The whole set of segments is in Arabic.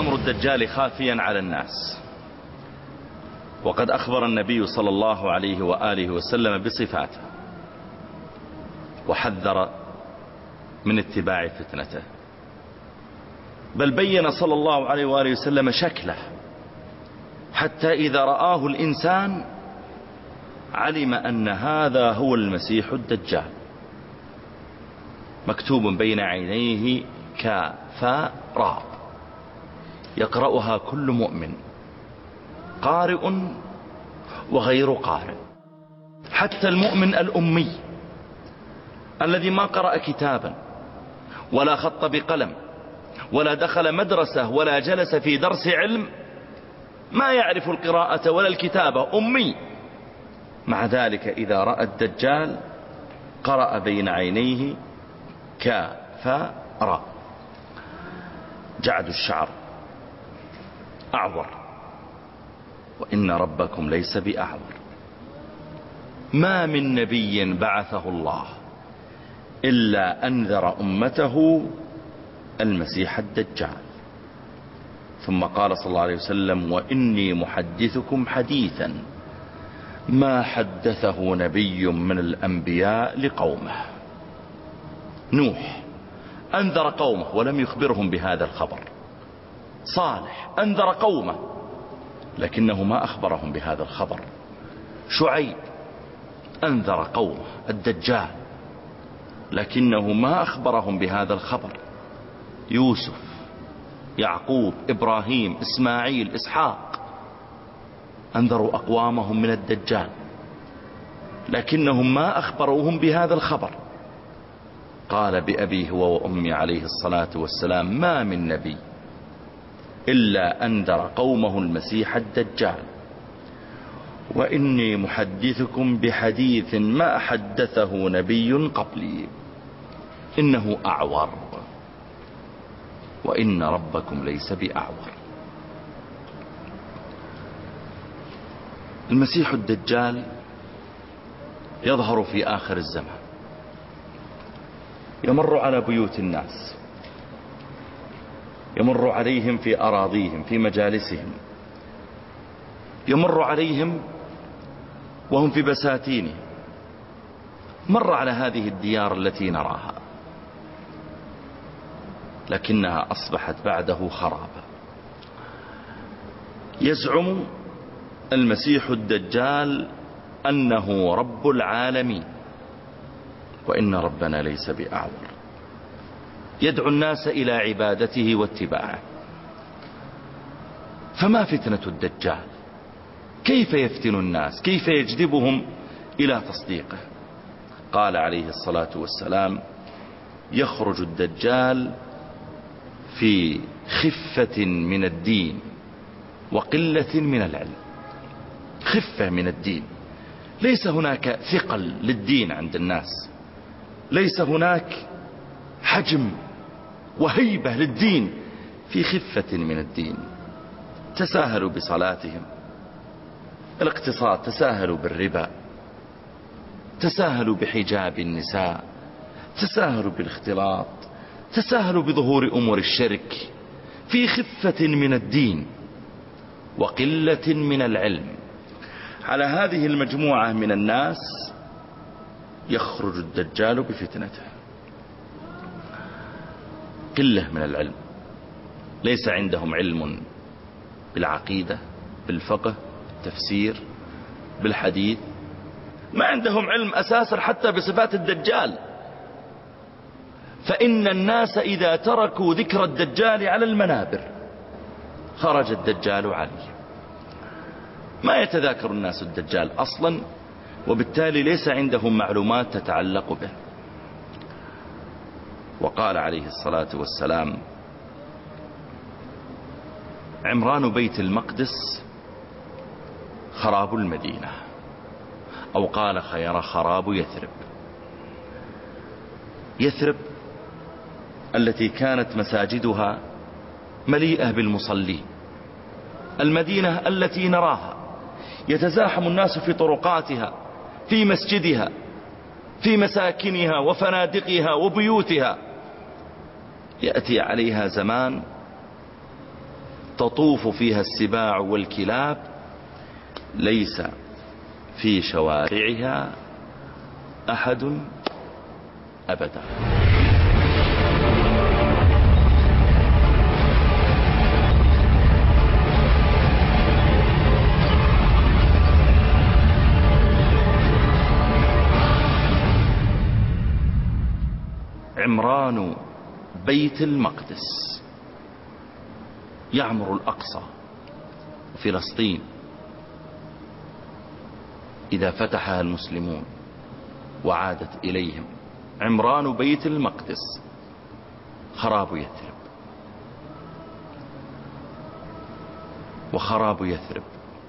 أمر الدجال خافيا على الناس، وقد أخبر النبي صلى الله عليه وآله وسلم بصفاته، وحذر من اتباع فتنته، بل بين صلى الله عليه وآله وسلم شكله، حتى إذا رآه الإنسان علم أن هذا هو المسيح الدجال، مكتوب بين عينيه كافراء، يقرأها كل مؤمن، قارئ وغير قارئ، حتى المؤمن الأمي الذي ما قرأ كتابا ولا خط بقلم ولا دخل مدرسة ولا جلس في درس علم، ما يعرف القراءة ولا الكتابة، أمي، مع ذلك إذا رأى الدجال قرأ بين عينيه كافراء. جعد الشعر، أعور، وإن ربكم ليس بأعور. ما من نبي بعثه الله إلا أنذر أمته المسيح الدجال. ثم قال صلى الله عليه وسلم: وإني محدثكم حديثا ما حدثه نبي من الأنبياء لقومه. نوح أنذر قومه ولم يخبرهم بهذا الخبر، صالح أنذر قومه لكنه ما أخبرهم بهذا الخبر، شعيب أنذر قومه الدجال لكنه ما أخبرهم بهذا الخبر، يوسف، يعقوب، إبراهيم، إسماعيل، إسحاق أنذروا أقوامهم من الدجال لكنهم ما أخبروهم بهذا الخبر. قال بأبيه هو وأمي عليه الصلاة والسلام: ما من نبي إلا أنذر قومه المسيح الدجال، وإني محدثكم بحديث ما حدثه نبي قبلي، إنه أعور وإن ربكم ليس بأعور. المسيح الدجال يظهر في آخر الزمان، يمر على بيوت الناس، يمر عليهم في أراضيهم، في مجالسهم، يمر عليهم وهم في بساتينهم، مر على هذه الديار التي نراها، لكنها أصبحت بعده خرابا. يزعم المسيح الدجال أنه رب العالمين، وإن ربنا ليس بأعور، يدعو الناس إلى عبادته واتباعه. فما فتنة الدجال؟ كيف يفتن الناس؟ كيف يجذبهم إلى تصديقه؟ قال عليه الصلاة والسلام: يخرج الدجال في خفة من الدين وقلة من العلم. خفة من الدين، ليس هناك ثقل للدين عند الناس، ليس هناك حجم وهيبة للدين، في خفة من الدين. تساهلوا بصلاتهم، الاقتصاد، تساهلوا بالربا، تساهلوا بحجاب النساء، تساهلوا بالاختلاط، تساهلوا بظهور أمور الشرك، في خفة من الدين وقلة من العلم. على هذه المجموعة من الناس يخرج الدجال بفتنته. قلة من العلم، ليس عندهم علم بالعقيدة، بالفقه، بالتفسير، بالحديث، ما عندهم علم أساسا حتى بصفات الدجال. فإن الناس إذا تركوا ذكر الدجال على المنابر خرج الدجال عليه. ما يتذاكر الناس الدجال أصلا، وبالتالي ليس عندهم معلومات تتعلق به. وقال عليه الصلاة والسلام: عمران بيت المقدس خراب المدينة، أو قال خير خراب يثرب. يثرب التي كانت مساجدها مليئة بالمصلين، المدينة التي نراها يتزاحم الناس في طرقاتها، في مسجدها، في مساكنها وفنادقها وبيوتها. يأتي عليها زمان تطوف فيها السباع والكلاب ليس في شوارعها أحد أبدا. عمران بيت المقدس يعمر الأقصى فلسطين إذا فتحها المسلمون وعادت إليهم. عمران بيت المقدس خراب يثرب، وخراب يثرب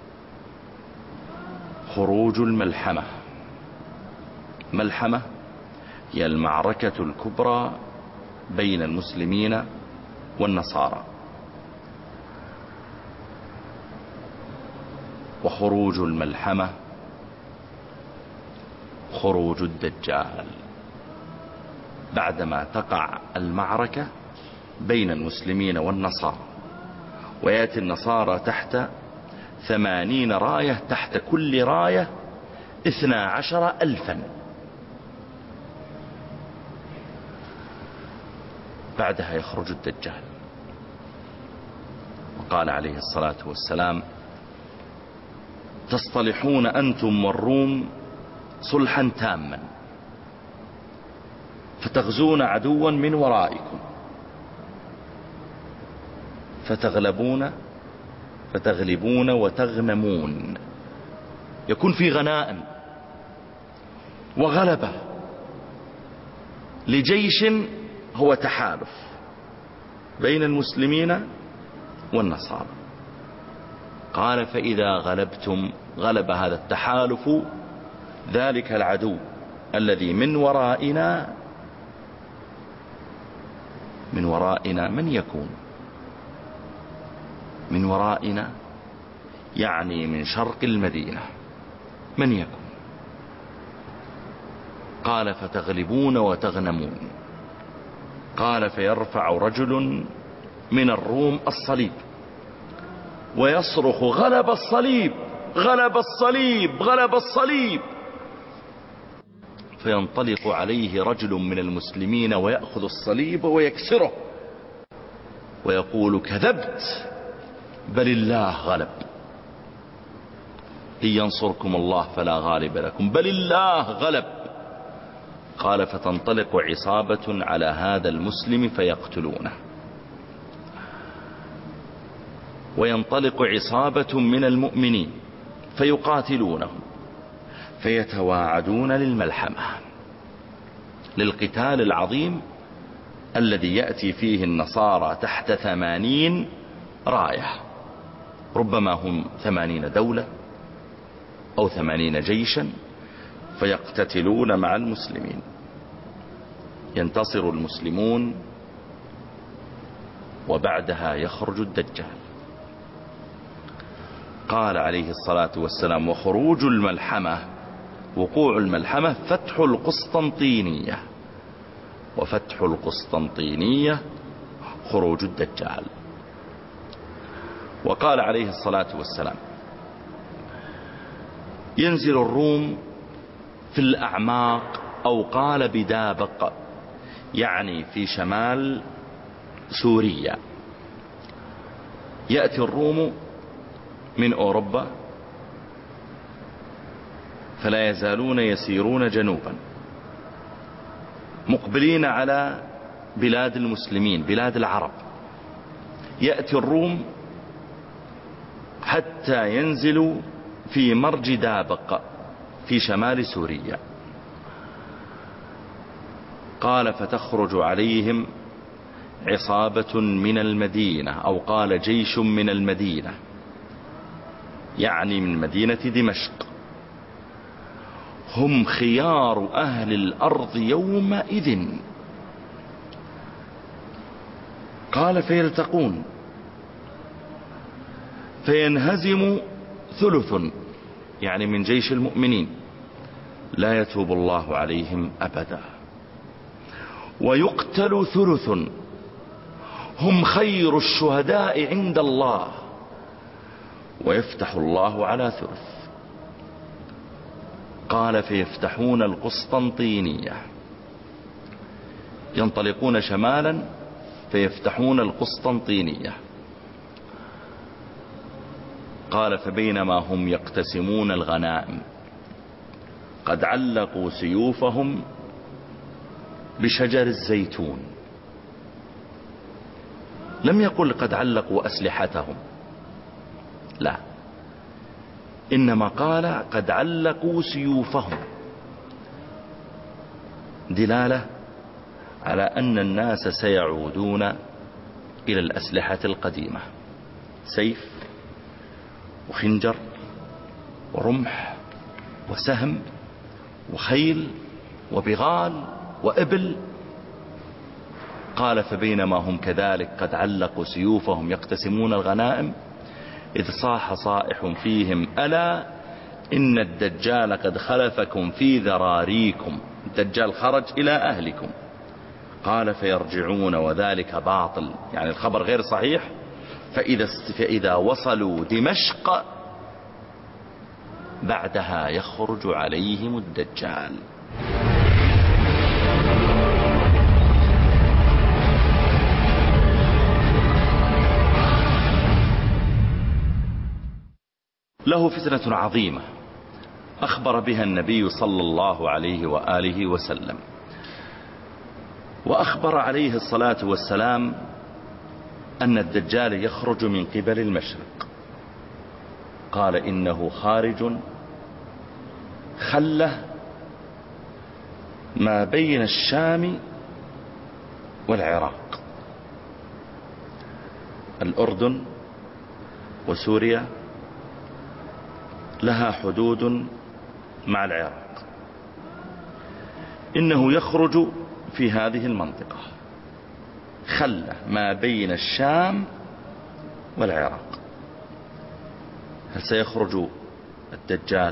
خروج الملحمة. ملحمة هي المعركة الكبرى بين المسلمين والنصارى. وخروج الملحمة خروج الدجال. بعدما تقع المعركة بين المسلمين والنصارى ويأتي النصارى تحت 80 راية، تحت كل راية 12,000. بعدها يخرج الدجال. وقال عليه الصلاة والسلام: تصطلحون أنتم والروم صلحا تاما، فتغزون عدوا من ورائكم، فتغلبون وتغنمون. يكون في غنائم وغلبة لجيش هو تحالف بين المسلمين والنصارى. قال: فإذا غلبتم، غلب هذا التحالف ذلك العدو الذي من ورائنا. من ورائنا من يكون؟ من ورائنا يعني من شرق المدينة. من يكون؟ قال: فتغلبون وتغنمون. قال: فيرفع رجل من الروم الصليب ويصرخ: غلب الصليب، غلب الصليب، غلب الصليب. فينطلق عليه رجل من المسلمين ويأخذ الصليب ويكسره ويقول: كذبت، بل الله غلب. إن ينصركم الله فلا غالب لكم، بل الله غلب. قال: فتنطلق عصابة على هذا المسلم فيقتلونه، وينطلق عصابة من المؤمنين فيقاتلونه، فيتواعدون للملحمة، للقتال العظيم الذي يأتي فيه النصارى تحت 80 راية، ربما هم 80 دولة أو 80 جيشا، فيقتتلون مع المسلمين. ينتصر المسلمون، وبعدها يخرج الدجال. قال عليه الصلاة والسلام: وخروج الملحمة، وقوع الملحمة فتح القسطنطينية، وفتح القسطنطينية خروج الدجال. وقال عليه الصلاة والسلام: ينزل الروم في الأعماق، أو قال بدابق، يعني في شمال سوريا. يأتي الروم من أوروبا، فلا يزالون يسيرون جنوبا مقبلين على بلاد المسلمين، بلاد العرب. يأتي الروم حتى ينزلوا في مرج دابق في شمال سوريا. قال: فتخرج عليهم عصابة من المدينة، أو قال جيش من المدينة، يعني من مدينة دمشق، هم خيار أهل الأرض يومئذ. قال: فيلتقون، فينهزم ثلث، يعني من جيش المؤمنين، لا يتوب الله عليهم أبدا، ويقتل ثلث، هم خير الشهداء عند الله، ويفتح الله على ثلث. قال فيفتحون القسطنطينية، ينطلقون شمالا فيفتحون القسطنطينية. قال فبينما هم يقتسمون الغنائم قد علقوا سيوفهم بشجر الزيتون. لم يقل قد علقوا أسلحتهم، لا، إنما قال قد علقوا سيوفهم، دلالة على أن الناس سيعودون إلى الأسلحة القديمة، سيف وخنجر ورمح وسهم وخيل وبغال وإبل. قال فبينما هم كذلك قد علقوا سيوفهم يقتسمون الغنائم إذ صاح صائح فيهم ألا إن الدجال قد خلفكم في ذراريكم. الدجال خرج إلى أهلكم. قال فيرجعون وذلك باطل، يعني الخبر غير صحيح. فإذا وصلوا دمشق بعدها يخرج عليهم الدجال. له فتنة عظيمة أخبر بها النبي صلى الله عليه وآله وسلم، وأخبر عليه الصلاة والسلام أن الدجال يخرج من قبل المشرق. قال إنه خارج خلة ما بين الشام والعراق. الأردن وسوريا لها حدود مع العراق، إنه يخرج في هذه المنطقة خلة ما بين الشام والعراق. هل سيخرج الدجال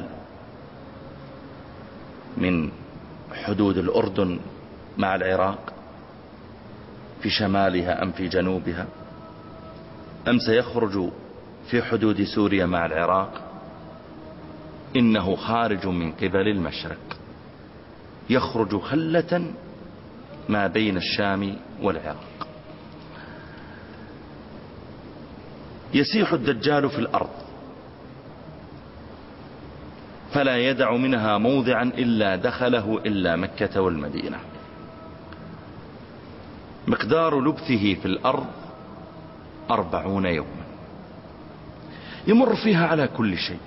من حدود الأردن مع العراق في شمالها أم في جنوبها، أم سيخرج في حدود سوريا مع العراق؟ إنه خارج من قبل المشرق، يخرج خلة ما بين الشام والعراق. يسيح الدجال في الأرض فلا يدع منها موضعا إلا دخله إلا مكة والمدينة. مقدار لبثه في الأرض 40 يوما، يمر فيها على كل شيء.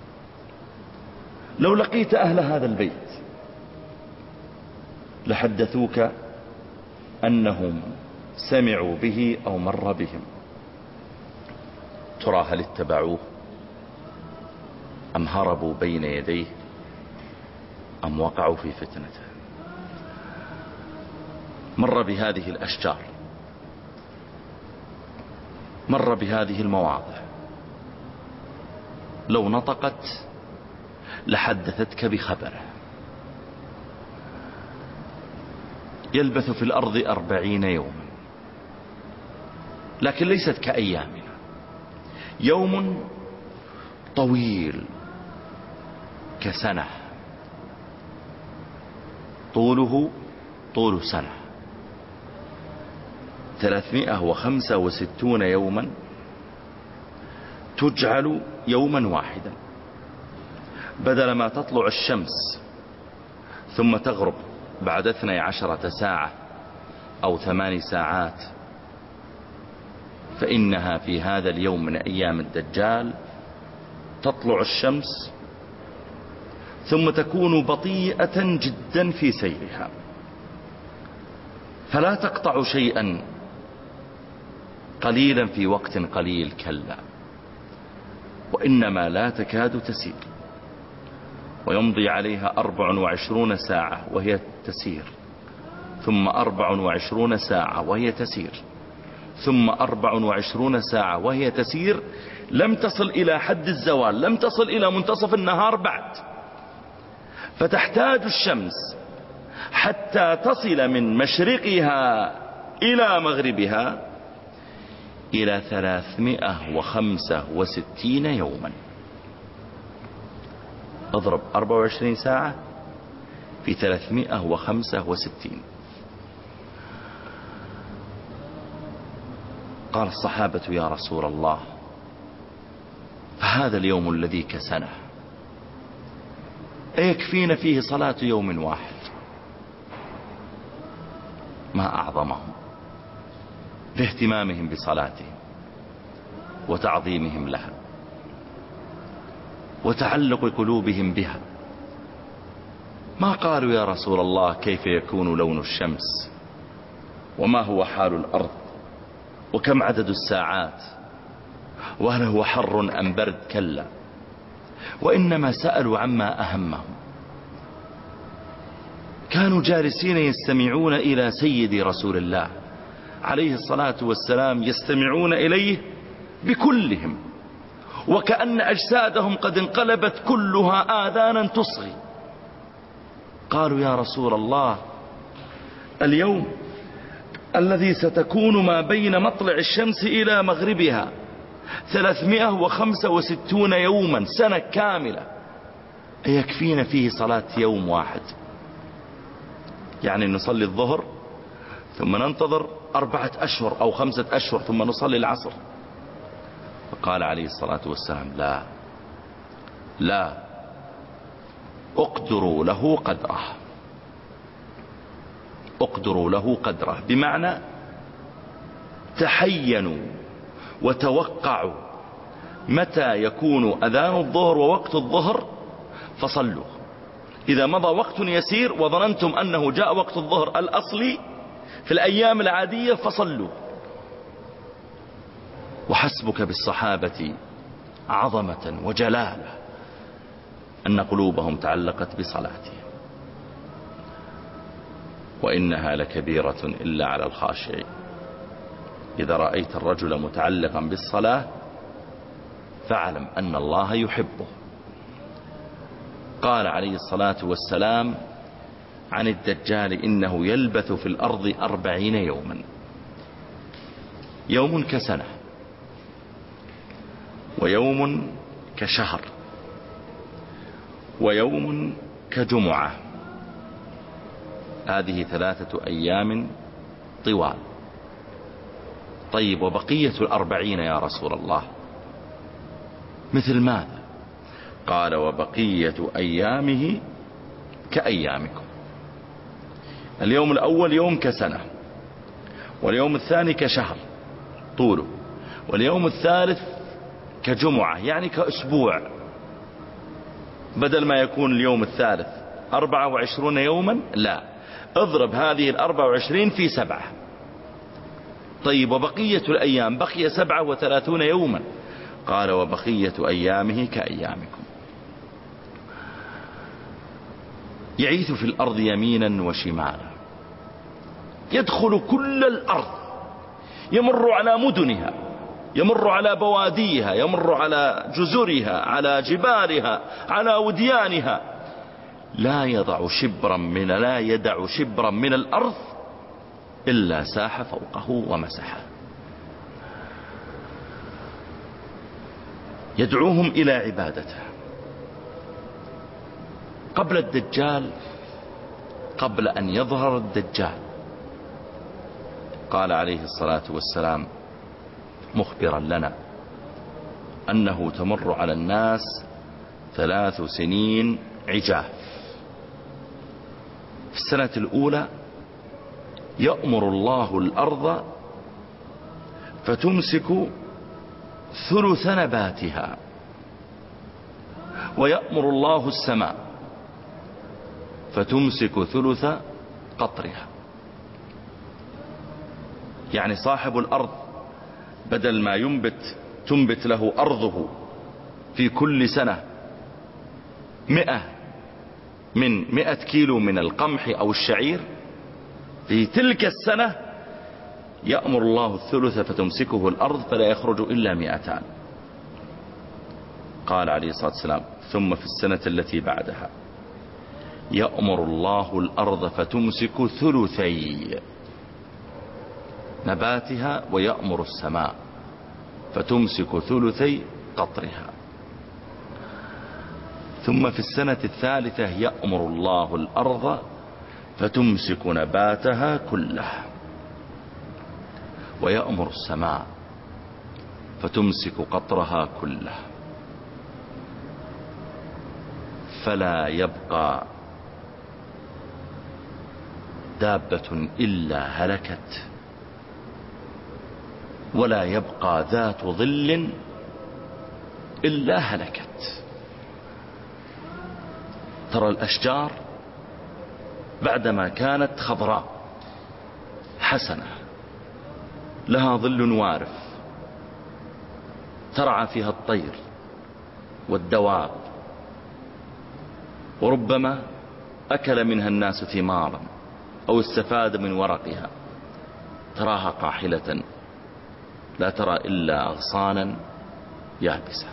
لو لقيت أهل هذا البيت لحدثوك أنهم سمعوا به أو مر بهم. ترى هل اتبعوه أم هربوا بين يديه أم وقعوا في فتنته؟ مر بهذه الأشجار، مر بهذه المواضع، لو نطقت لحدثتك بخبره. يلبث في الأرض 40 يوما، لكن ليست كأيامنا. يوم طويل كسنة، طوله طول سنة. 365 يوما تجعل يوما واحدا، بدل ما تطلع الشمس ثم تغرب بعد 12 ساعة أو 8 ساعات، فإنها في هذا اليوم من أيام الدجال تطلع الشمس ثم تكون بطيئة جدا في سيرها، فلا تقطع شيئا قليلا في وقت قليل، كلا، وإنما لا تكاد تسير. ويمضي عليها 24 ساعة وهي تسير، ثم 24 ساعة وهي تسير، ثم 24 ساعة وهي تسير. لم تصل إلى حد الزوال، لم تصل إلى منتصف النهار بعد. فتحتاج الشمس حتى تصل من مشرقها إلى مغربها إلى 365 يوما. اضرب 24 ساعة في 365. قال الصحابة يا رسول الله فهذا اليوم الذي كسنه أيكفينا فيه صلاة يوم واحد؟ ما أعظمهم لاهتمامهم بصلاتهم وتعظيمهم لها وتعلق قلوبهم بها. ما قالوا يا رسول الله كيف يكون لون الشمس وما هو حال الأرض وكم عدد الساعات وهل هو حر أم برد؟ كلا، وإنما سألوا عما أهمهم. كانوا جالسين يستمعون إلى سيد رسول الله عليه الصلاة والسلام، يستمعون إليه بكلهم، وكأن أجسادهم قد انقلبت كلها آذانا تصغي. قالوا يا رسول الله اليوم الذي ستكون ما بين مطلع الشمس إلى مغربها 365 يوما، سنة كاملة، يكفينا فيه صلاة يوم واحد؟ يعني نصلي الظهر ثم ننتظر 4 أشهر أو 5 أشهر ثم نصلي العصر. فقال عليه الصلاة والسلام لا لا، اقدروا له قدره، اقدروا له قدره، بمعنى تحينوا وتوقعوا متى يكون أذان الظهر ووقت الظهر فصلوا. إذا مضى وقت يسير وظننتم أنه جاء وقت الظهر الأصلي في الأيام العادية فصلوا. وحسبك بالصحابة عظمة وجلالة أن قلوبهم تعلقت بصلاتهم. وإنها لكبيرة إلا على الخاشعين. إذا رأيت الرجل متعلقا بالصلاة فاعلم أن الله يحبه. قال عليه الصلاة والسلام عن الدجال إنه يلبث في الأرض 40 يوما، يوم كسنة ويوم كشهر ويوم كجمعة. هذه 3 أيام طوال. طيب وبقية 40 يا رسول الله مثل ماذا؟ قال وبقية أيامه كأيامكم. اليوم الأول يوم كسنة، واليوم الثاني كشهر طوله، واليوم الثالث كجمعة يعني كأسبوع. بدل ما يكون اليوم الثالث 24 يوما، لا، اضرب هذه 24 في 7. طيب وبقية الأيام؟ بقي 37 يوما. قال وبقية أيامه كأيامكم. يعيث في الأرض يمينا وشمالا، يدخل كل الأرض، يمر على مدنها، يمر على بواديها، يمر على جزرها، على جبالها، على وديانها، لا يدع شبرا من الأرض إلا ساح فوقه ومسحه. يدعوهم إلى عبادته. قبل الدجال، قبل أن يظهر الدجال، قال عليه الصلاة والسلام مخبرا لنا أنه تمر على الناس 3 سنين عجاف. في السنة الأولى يأمر الله الأرض فتمسك ثلث نباتها، ويأمر الله السماء فتمسك ثلث قطرها. يعني صاحب الأرض بدل ما تنبت له أرضه في كل سنة 100 كيلو من القمح أو الشعير، في تلك السنة يأمر الله الثلث فتمسكه الأرض فلا يخرج إلا 200. قال عليه الصلاة والسلام ثم في السنة التي بعدها يأمر الله الأرض فتمسك ثلثي نباتها، ويأمر السماء فتمسك ثلثي قطرها. ثم في السنة الثالثة يأمر الله الأرض فتمسك نباتها كله، ويأمر السماء فتمسك قطرها كله، فلا يبقى دابة إلا هلكت، ولا يبقى ذات ظل إلا هلكت. ترى الأشجار بعدما كانت خضراء حسنة لها ظل وارف ترعى فيها الطير والدواب، وربما أكل منها الناس ثمارا أو استفاد من ورقها، تراها قاحلة لا ترى إلا أغصانا يابسة.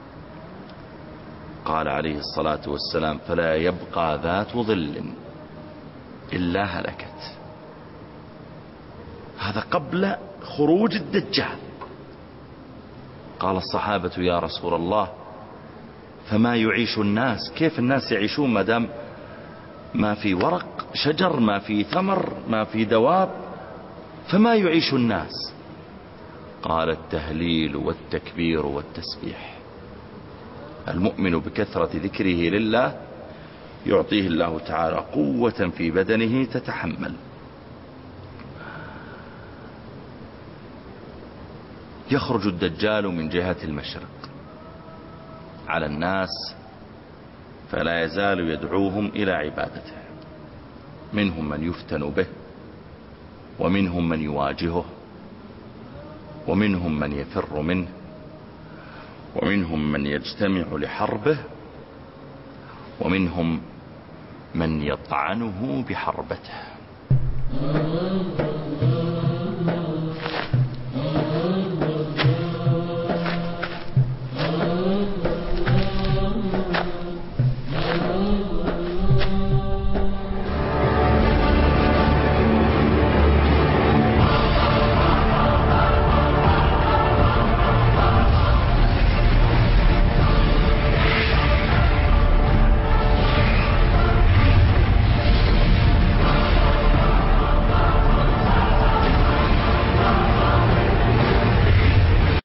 قال عليه الصلاة والسلام فلا يبقى ذات ظل إلا هلكت. هذا قبل خروج الدجال. قال الصحابة يا رسول الله فما يعيش الناس؟ كيف الناس يعيشون ما دام ما في ورق شجر، ما في ثمر، ما في دواب، فما يعيش الناس؟ قال التهليل والتكبير والتسبيح. المؤمن بكثرة ذكره لله يعطيه الله تعالى قوة في بدنه تتحمل. يخرج الدجال من جهة المشرق على الناس فلا يزال يدعوهم إلى عبادته، منهم من يفتن به، ومنهم من يواجهه، ومنهم من يفر منه، ومنهم من يجتمع لحربه، ومنهم من يطعنه بحربته.